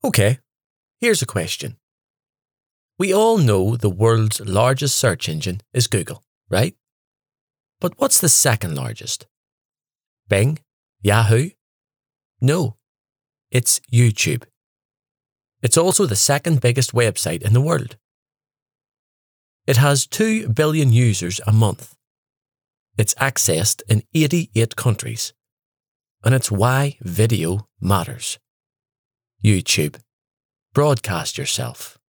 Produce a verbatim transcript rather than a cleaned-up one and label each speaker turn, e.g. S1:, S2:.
S1: Okay, here's a question. We all know the world's largest search engine is Google, right? But what's the second largest? Bing? Yahoo? No, it's YouTube. It's also the second biggest website in the world. It has two billion users a month. It's accessed in eighty-eight countries. And it's why video matters. YouTube. Broadcast yourself.